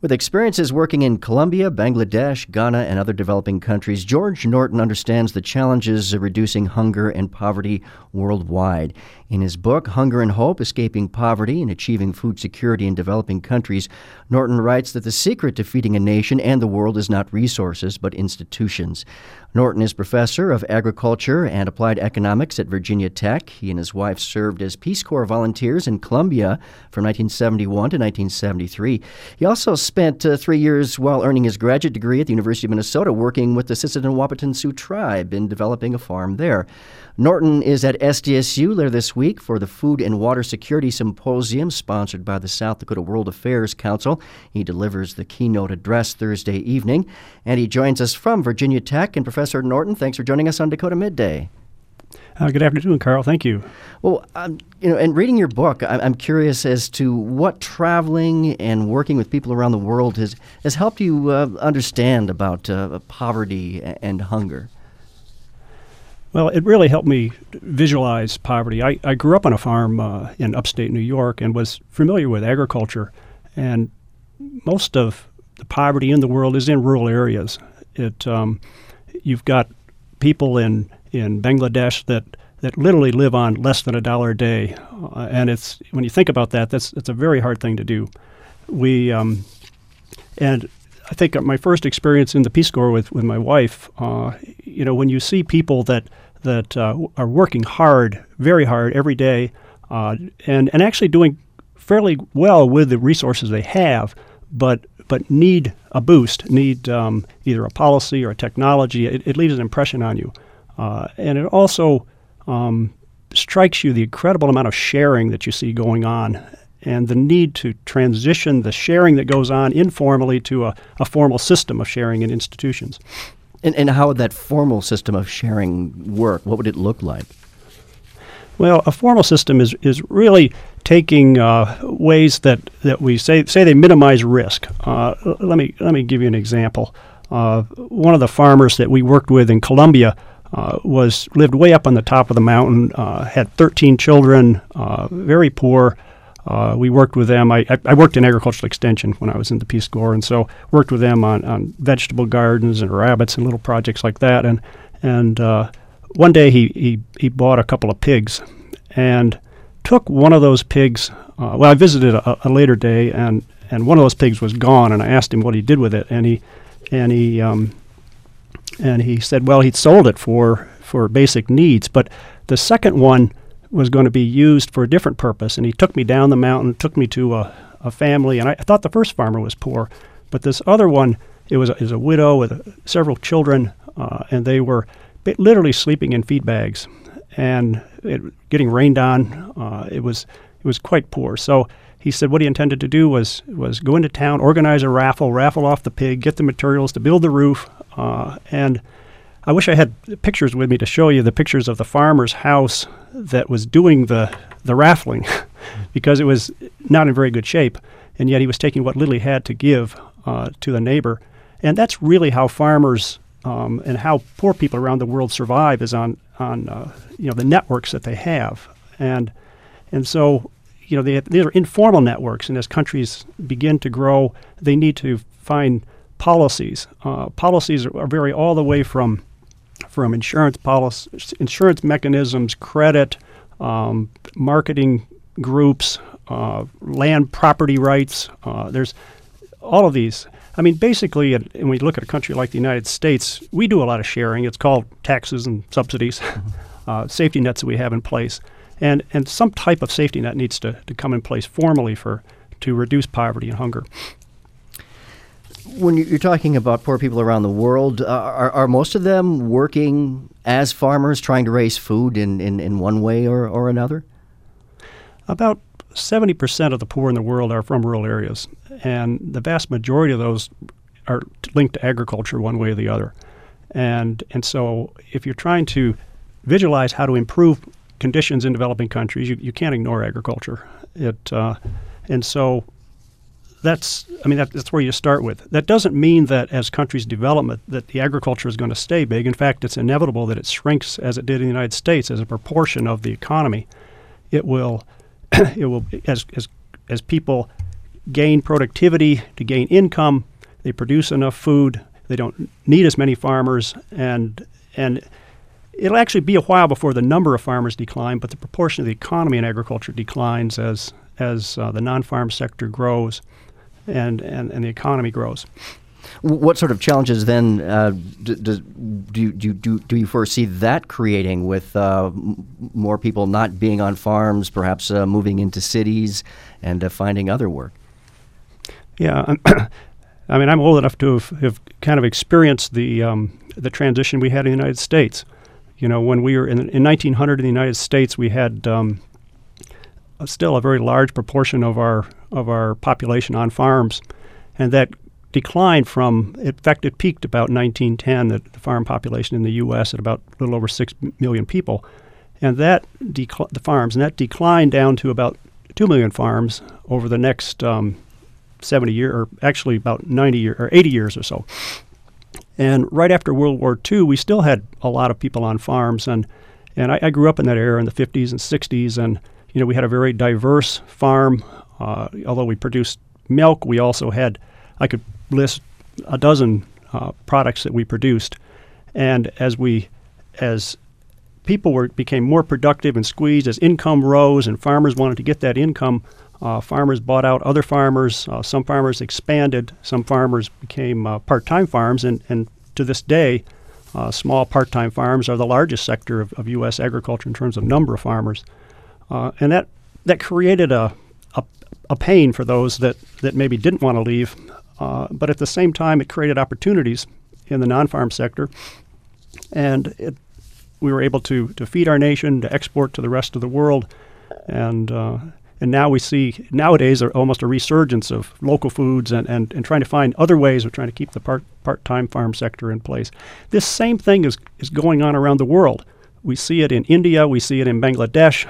With experiences working in Colombia, Bangladesh, Ghana, and other developing countries, George Norton understands the challenges of reducing hunger and poverty worldwide. In his book, Hunger and Hope, Escaping Poverty and Achieving Food Security in Developing Countries, Norton writes that the secret to feeding a nation and the world is not resources, but institutions. Norton is professor of agriculture and applied economics at Virginia Tech. He and his wife served as Peace Corps volunteers in Colombia from 1971 to 1973. He also spent 3 years while earning his graduate degree at the University of Minnesota working with the Sisseton Wahpeton Sioux tribe in developing a farm there. Norton is at SDSU later this week for the Food and Water Security Symposium sponsored by the South Dakota World Affairs Council. He delivers the keynote address Thursday evening, and he joins us from Virginia Tech. And Professor Norton, thanks for joining us on Dakota Midday. Good afternoon, Carl. Thank you. Well, in reading your book, I'm curious as to what traveling and working with people around the world has helped you understand about poverty and hunger. Well, it really helped me visualize poverty. I grew up on a farm in upstate New York and was familiar with agriculture, and most of the poverty in the world is in rural areas. You've got people in Bangladesh that literally live on less than $1 a day, and it's when you think about that, it's a very hard thing to do. And I think my first experience in the Peace Corps with my wife, when you see people that are working hard, very hard every day, and actually doing fairly well with the resources they have, but need a boost, need either a policy or a technology, it leaves an impression on you. And it also strikes you the incredible amount of sharing that you see going on and the need to transition the sharing that goes on informally to a formal system of sharing in institutions. And how would that formal system of sharing work? What would it look like? Well, a formal system is really taking ways that we say they minimize risk. Let me give you an example. One of the farmers that we worked with in Colombia lived way up on the top of the mountain, had 13 children, very poor. We worked with them. I worked in agricultural extension when I was in the Peace Corps, and so worked with them on vegetable gardens and rabbits and little projects like that. And one day he bought a couple of pigs and took one of those pigs. I visited a later day, and one of those pigs was gone. And I asked him what he did with it, and he said, well, he'd sold it for basic needs, but the second one was going to be used for a different purpose. And he took me down the mountain, took me to a family, and I thought the first farmer was poor, but this other one, it was a widow with several children, and they were literally sleeping in feed bags and getting rained on. It was quite poor. So he said what he intended to do was go into town, organize a raffle off the pig, get the materials to build the roof, and I wish I had pictures with me to show you the pictures of the farmer's house that was doing the raffling because it was not in very good shape, and yet he was taking what little he had to give to the neighbor. And that's really how farmers and how poor people around the world survive is on the networks that they have. And so these are informal networks, and as countries begin to grow, they need to find policies. Policies vary all the way from insurance policies, insurance mechanisms, credit, marketing groups, land property rights. There's all of these. I mean, basically, when we look at a country like the United States, we do a lot of sharing. It's called taxes and subsidies, safety nets that we have in place. And some type of safety net needs to come in place formally to reduce poverty and hunger. When you're talking about poor people around the world, are most of them working as farmers trying to raise food in one way or another? About 70% of the poor in the world are from rural areas, and the vast majority of those are linked to agriculture one way or the other. And so if you're trying to visualize how to improve conditions in developing countries, you can't ignore agriculture. And so that's where you start with. That doesn't mean that as countries develop that the agriculture is going to stay big. In fact, it's inevitable that it shrinks as it did in the United States as a proportion of the economy. It will as people gain productivity, to gain income. They produce enough food. They don't need as many farmers, and it'll actually be a while before the number of farmers decline, but the proportion of the economy in agriculture declines as the non-farm sector grows and the economy grows. What sort of challenges then do you foresee that creating with more people not being on farms, perhaps moving into cities and finding other work? Yeah, I mean, I'm old enough to have kind of experienced the transition we had in the United States. You know, when we were in 1900 in the United States, we had still a very large proportion of our population on farms, and that declined from, in fact, it peaked about 1910, the farm population in the U.S. at about a little over 6 million people, and that declined down to about 2 million farms over the next 70 years, or actually about 90 years or 80 years or so. And right after World War II, we still had a lot of people on farms, and I grew up in that era in the 50s and 60s, and you know, we had a very diverse farm. Although we produced milk, we also had, I could list a dozen products that we produced. And as people became more productive and squeezed, as income rose and farmers wanted to get that income, farmers bought out other farmers. Some farmers expanded. Some farmers became part-time farms. And to this day, small part-time farms are the largest sector of U.S. agriculture in terms of number of farmers. And that created a pain for those that maybe didn't want to leave. But at the same time, it created opportunities in the non-farm sector. And we were able to feed our nation, to export to the rest of the world. And now we see nowadays almost a resurgence of local foods and trying to find other ways of trying to keep the part-time farm sector in place. This same thing is going on around the world. We see it in India. We see it in Bangladesh.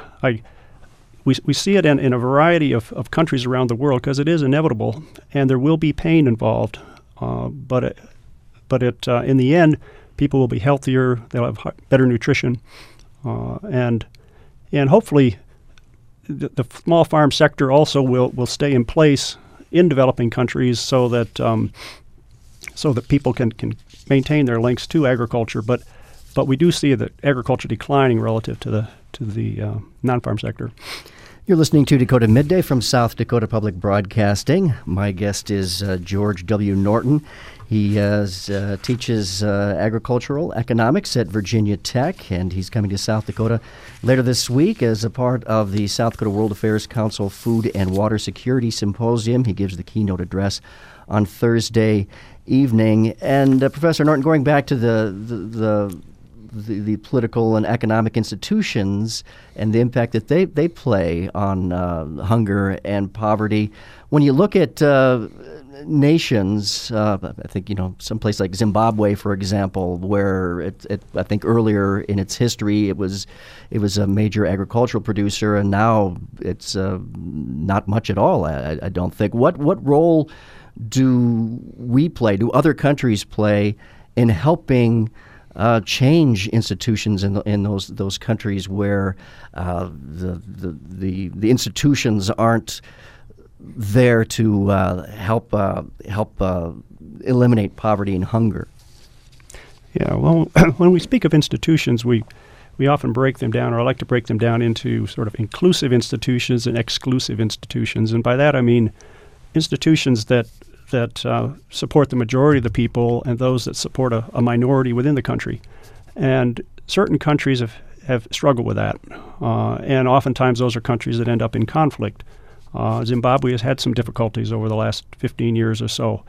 We see it in a variety of countries around the world because it is inevitable, and there will be pain involved. But in the end, people will be healthier. They'll have better nutrition, and hopefully, the small farm sector also will stay in place in developing countries so that people can maintain their links to agriculture. But we do see that agriculture declining relative to the non-farm sector. You're listening to Dakota Midday from South Dakota Public Broadcasting. My guest is George W. Norton. He teaches agricultural economics at Virginia Tech, and he's coming to South Dakota later this week as a part of the South Dakota World Affairs Council Food and Water Security Symposium. He gives the keynote address on Thursday evening. And Professor Norton, going back to the political and economic institutions and the impact that they play on hunger and poverty. When you look at nations, I think, some place like Zimbabwe, for example, where I think earlier in its history it was a major agricultural producer, and now it's not much at all, I don't think. What role do we play, do other countries play in helping change institutions in those countries where the institutions aren't there to help eliminate poverty and hunger? Yeah, well, when we speak of institutions, we often break them down, or I like to break them down into sort of inclusive institutions and exclusive institutions. And by that I mean institutions that support the majority of the people and those that support a minority within the country. And certain countries have struggled with that. And oftentimes those are countries that end up in conflict. Zimbabwe has had some difficulties over the last 15 years or so.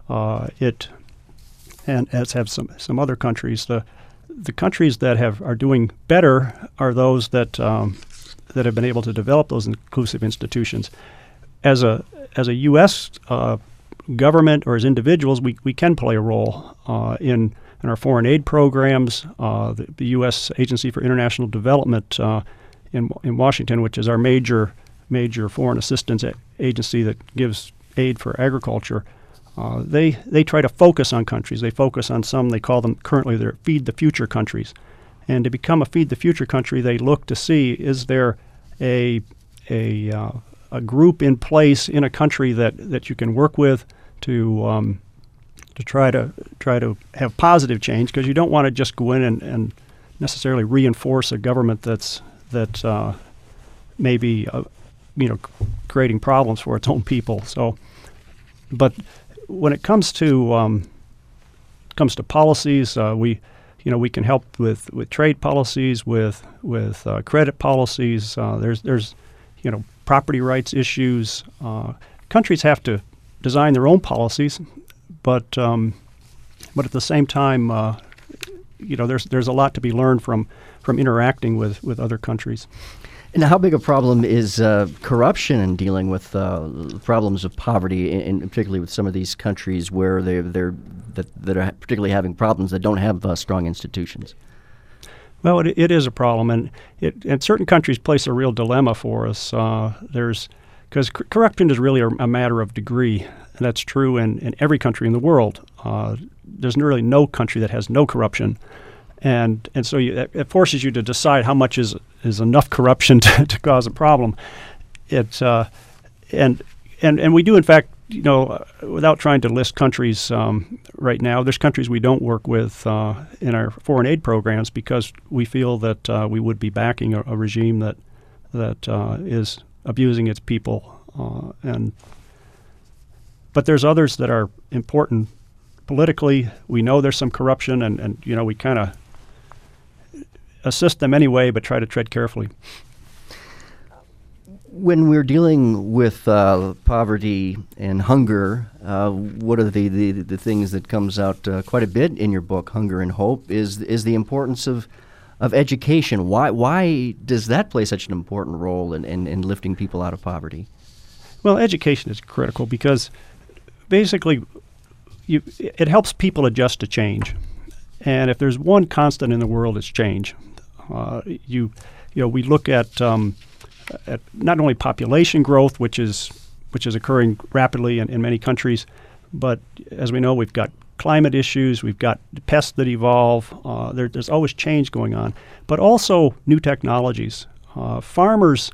And as have some other countries. The countries that are doing better are those that have been able to develop those inclusive institutions. As a U.S. Government, or as individuals, we can play a role in our foreign aid programs. The U.S. Agency for International Development in Washington, which is our major foreign assistance agency that gives aid for agriculture, they try to focus on countries. They focus on some. They call them currently their Feed the Future countries. And to become a Feed the Future country, they look to see, is there a a group in place in a country that you can work with to try to have positive change, because you don't want to just go in and necessarily reinforce a government that may be creating problems for its own people. So, but when it comes to policies, we can help with trade policies, with credit policies. There's property rights issues. Countries have to design their own policies, but at the same time, there's a lot to be learned from interacting with other countries. And how big a problem is corruption in dealing with problems of poverty, and particularly with some of these countries where that are particularly having problems that don't have strong institutions? Well, it is a problem, and certain countries place a real dilemma for us. Because corruption is really a matter of degree, and that's true in every country in the world. There's really no country that has no corruption. And so it forces you to decide how much is enough corruption to cause a problem. And we do, in fact, without trying to list countries right now, there's countries we don't work with in our foreign aid programs because we feel that we would be backing a regime that is abusing its people. But there's others that are important politically. We know there's some corruption, and we kind of assist them anyway, but try to tread carefully. When we're dealing with poverty and hunger, one of the things that comes out quite a bit in your book, Hunger and Hope, is the importance of education. Why does that play such an important role in lifting people out of poverty? Well, education is critical because basically it helps people adjust to change. And if there's one constant in the world, it's change. We look at not only population growth, which is occurring rapidly in many countries, but as we know, we've got climate issues, we've got pests that evolve. There's always change going on, but also new technologies. Farmers,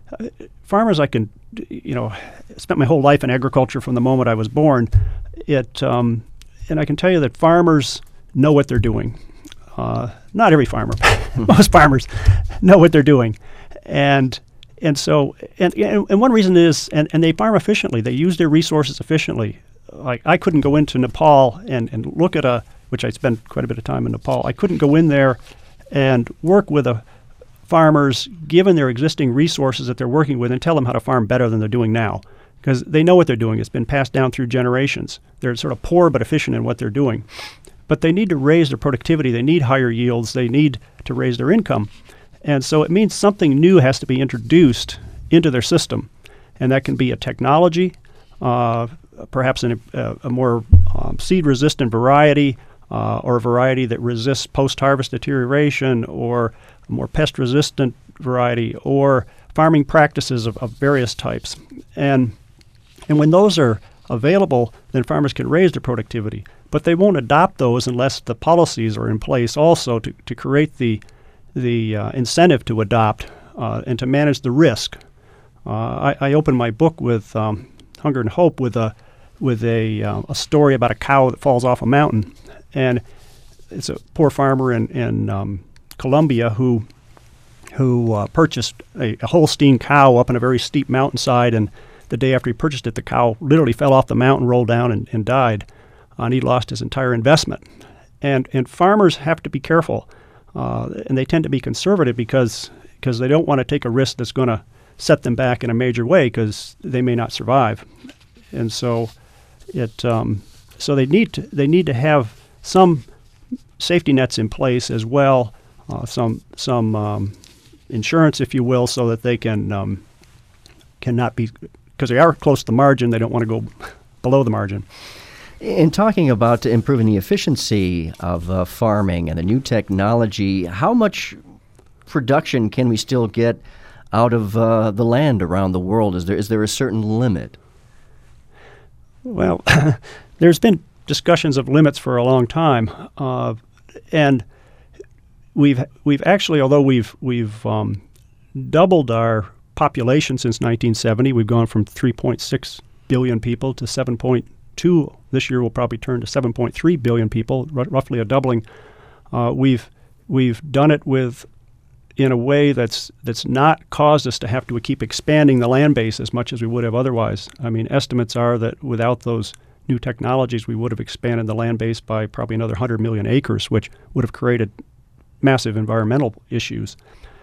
I can, spent my whole life in agriculture from the moment I was born. And I can tell you that farmers know what they're doing. Not every farmer, most farmers know what they're doing, and so one reason is, and they farm efficiently. They use their resources efficiently. Like I couldn't go into Nepal and look at which I spent quite a bit of time in Nepal. I couldn't go in there and work with farmers, given their existing resources that they're working with, and tell them how to farm better than they're doing now, because they know what they're doing. It's been passed down through generations. They're sort of poor but efficient in what they're doing. But they need to raise their productivity. They need higher yields. They need to raise their income. And so it means something new has to be introduced into their system. And that can be a technology, perhaps a more seed-resistant variety, or a variety that resists post-harvest deterioration, or a more pest-resistant variety, or farming practices of various types. And when those are available, then farmers can raise their productivity. But they won't adopt those unless the policies are in place also to create the incentive to adopt and to manage the risk. I open my book with Hunger and Hope with a story about a cow that falls off a mountain, and it's a poor farmer in Colombia who purchased a Holstein cow up on a very steep mountainside, and the day after he purchased it, the cow literally fell off the mountain, rolled down, and died. And he lost his entire investment. And farmers have to be careful, and they tend to be conservative because they don't want to take a risk that's going to set them back in a major way, because they may not survive. And so they need to have some safety nets in place as well, some insurance, if you will, so that they cannot be, because they are close to the margin, they don't want to go below the margin. In talking about improving the efficiency of farming and the new technology, how much production can we still get out of the land around the world? Is there a certain limit? Well, there's been discussions of limits for a long time, and we've actually, although we've doubled our population since 1970. We've gone from 3.6 billion people to 7.2. This year we'll probably turn to 7.3 billion people, roughly a doubling. We've done it in a way that's not caused us to have to keep expanding the land base as much as we would have otherwise. I mean, estimates are that without those new technologies, we would have expanded the land base by probably another 100 million acres, which would have created massive environmental issues.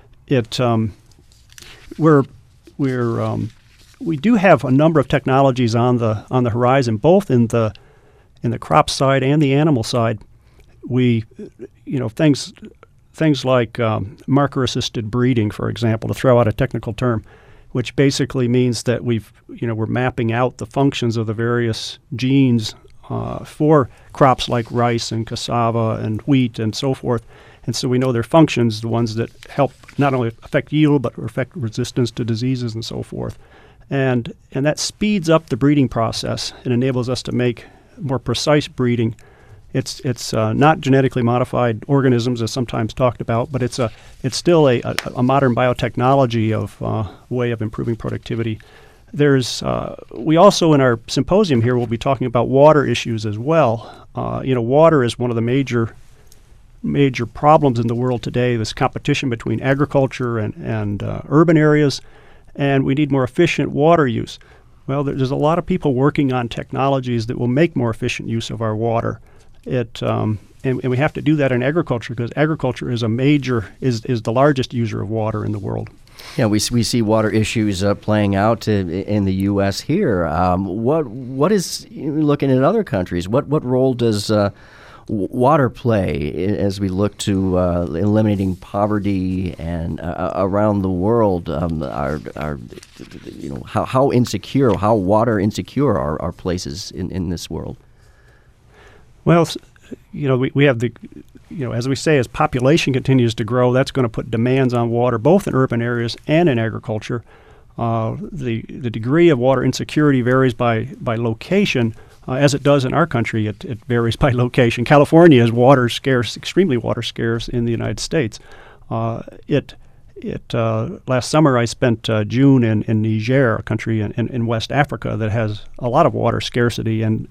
We do have a number of technologies on the horizon, both in the crop side and the animal side. Things like marker-assisted breeding, for example, to throw out a technical term, which basically means that we're mapping out the functions of the various genes for crops like rice and cassava and wheat and so forth. And so we know their functions, the ones that help not only affect yield but affect resistance to diseases and so forth. And that speeds up the breeding process and enables us to make more precise breeding. It's not genetically modified organisms as sometimes talked about, but it's still a modern biotechnology of way of improving productivity. We also in our symposium here will be talking about water issues as well. Water is one of the major problems in the world today. This competition between agriculture and urban areas, and we need more efficient water use. Well, there's a lot of people working on technologies that will make more efficient use of our water. And we have to do that in agriculture because agriculture is the largest user of water in the world. Yeah, we see water issues playing out in the U.S. here. What is, looking at other countries, what role does water play as we look to eliminating poverty and around the world? How water insecure are places in this world? Well, we have as we say, as population continues to grow, that's going to put demands on water, both in urban areas and in agriculture. The degree of water insecurity varies by location, as it does in our country. It varies by location. California is water scarce, extremely water scarce in the United States. Last summer I spent June in Niger, a country in West Africa that has a lot of water scarcity, and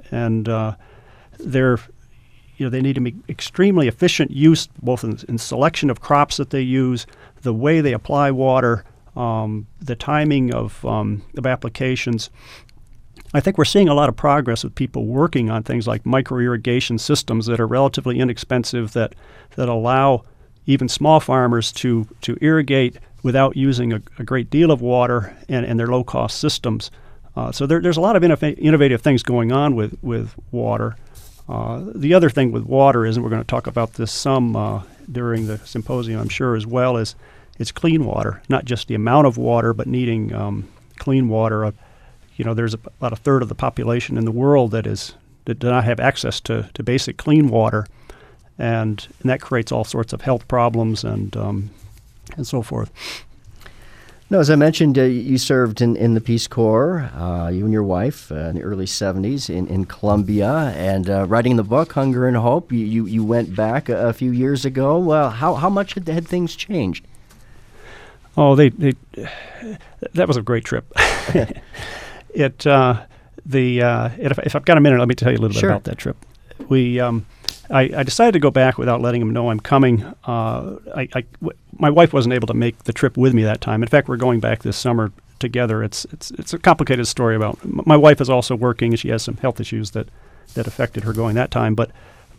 they need to make extremely efficient use, both in selection of crops that they use, the way they apply water, the timing of applications. I think we're seeing a lot of progress with people working on things like micro-irrigation systems that are relatively inexpensive, that allow even small farmers to irrigate without using a great deal of water, and their low-cost systems. So there's a lot of innovative things going on with water. The other thing with water is, and we're going to talk about this some during the symposium, I'm sure, as well, is it's clean water, not just the amount of water, but needing clean water. There's about a third of the population in the world that do not have access to basic clean water, and that creates all sorts of health problems and so forth. No, as I mentioned, you served in the Peace Corps, you and your wife, in the early 70s in Colombia, and writing the book, Hunger and Hope, you went back a few years ago. Well, how much had things changed? Oh, that was a great trip. If I've got a minute, let me tell you a little bit about that trip. I decided to go back without letting him know I'm coming. My wife wasn't able to make the trip with me that time. In fact, we're going back this summer together. It's a complicated story about. My wife is also working, and she has some health issues that affected her going that time. I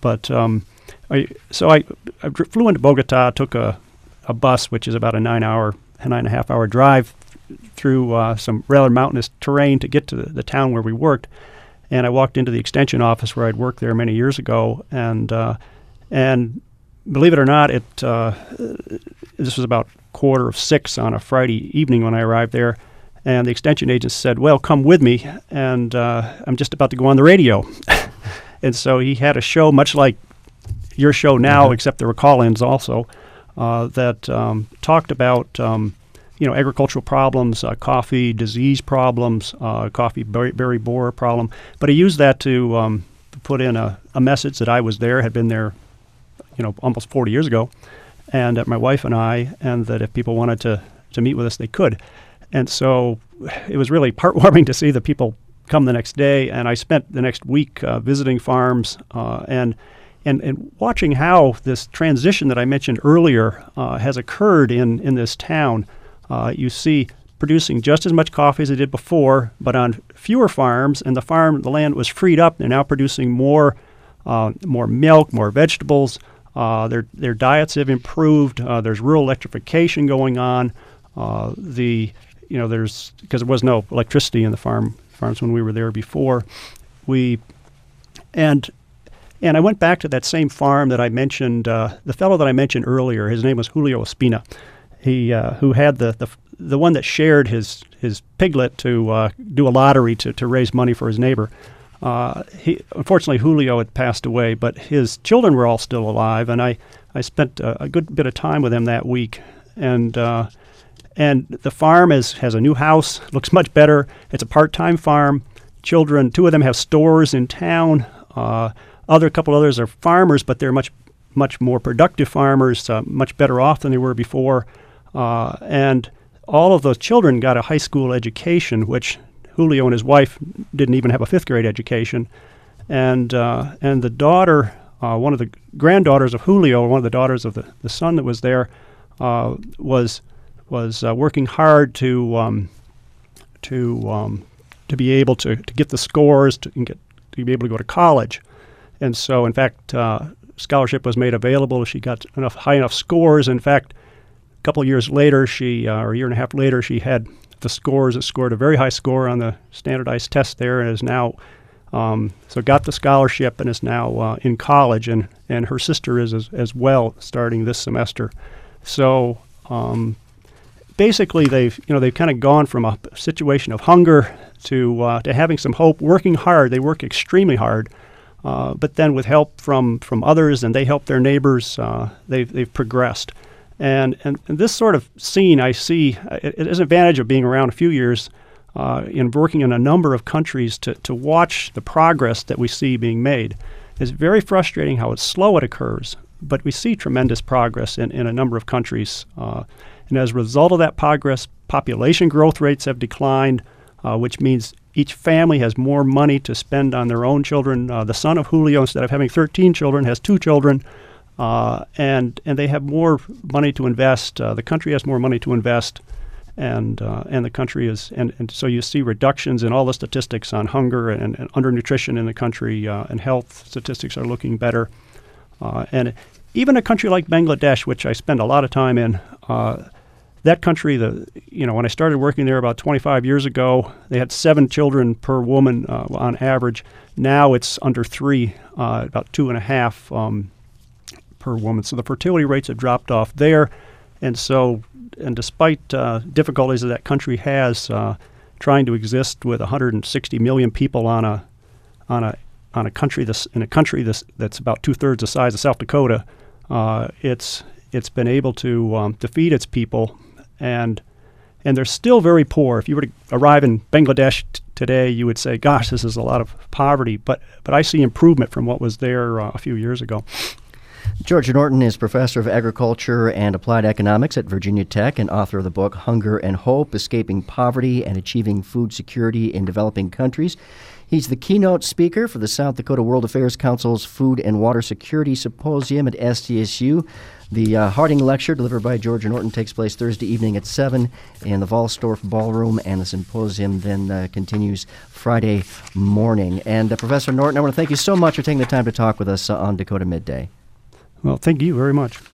flew into Bogota, took a bus, which is about a 9.5 hour drive through some rather mountainous terrain to get to the town where we worked. And I walked into the extension office where I'd worked there many years ago, and believe it or not, this was about 5:45 on a Friday evening when I arrived there, and the extension agent said, "Well, come with me, and I'm just about to go on the radio." And so he had a show much like your show now, except there were call-ins also, that talked about agricultural problems, coffee disease problems, coffee berry borer problem. But he used that to put in a message that I was there, had been there, almost 40 years ago, and my wife and I, and that if people wanted to meet with us, they could. And so it was really heartwarming to see the people come the next day. And I spent the next week visiting farms and watching how this transition that I mentioned earlier has occurred in this town. You see producing just as much coffee as they did before, but on fewer farms, and the land was freed up. They're now producing more milk, more vegetables. Their diets have improved. There's rural electrification going on. There's because there was no electricity in the farms when we were there before. And I went back to that same farm that I mentioned. The fellow that I mentioned earlier, his name was Julio Espina. He who had the one that shared his piglet to do a lottery to raise money for his neighbor. Unfortunately, Julio had passed away, but his children were all still alive, and I spent a good bit of time with him that week. And the farm has a new house, looks much better. It's a part-time farm. Children, 2 of them have stores in town. A couple others are farmers, but they're much more productive farmers, much better off than they were before. And all of those children got a high school education, which Julio and his wife didn't even have a 5th grade education. And the daughter, one of the granddaughters of Julio, one of the daughters of the son that was there, was working hard to be able to get the scores to be able to go to college. And so, in fact, scholarship was made available. She got high enough scores. In fact, a couple of years later, or a year and a half later, she had the scores. It scored a very high score on the standardized test there, and is now got the scholarship and is now in college. And her sister is as well, starting this semester. So basically, they've kind of gone from a situation of hunger to having some hope, working hard. They work extremely hard. But then with help from others, and they help their neighbors, they've progressed. And this sort of scene I see, it is an advantage of being around a few years in working in a number of countries to watch the progress that we see being made. It's very frustrating how slow it occurs, but we see tremendous progress in a number of countries. And as a result of that progress, population growth rates have declined, which means each family has more money to spend on their own children. The son of Julio, instead of having 13 children, has 2 children, and they have more money to invest. The country has more money to invest, and the country is, and so you see reductions in all the statistics on hunger and undernutrition in the country, and health statistics are looking better. And even a country like Bangladesh, which I spend a lot of time in, that country, when I started working there about 25 years ago, they had 7 children per woman on average. Now it's under 3, about 2.5 per woman. So the fertility rates have dropped off there. And despite difficulties that country has trying to exist with 160 million people on a country that's about 2/3 the size of South Dakota, it's been able to feed its people. And they're still very poor. If you were to arrive in Bangladesh today, you would say, gosh, this is a lot of poverty. But I see improvement from what was there a few years ago. George Norton is professor of agriculture and applied economics at Virginia Tech and author of the book Hunger and Hope, Escaping Poverty and Achieving Food Security in Developing Countries. He's the keynote speaker for the South Dakota World Affairs Council's Food and Water Security Symposium at SDSU. The Harding Lecture, delivered by George Norton, takes place Thursday evening at 7 in the Volsdorf Ballroom, and the symposium then continues Friday morning. And Professor Norton, I want to thank you so much for taking the time to talk with us on Dakota Midday. Well, thank you very much.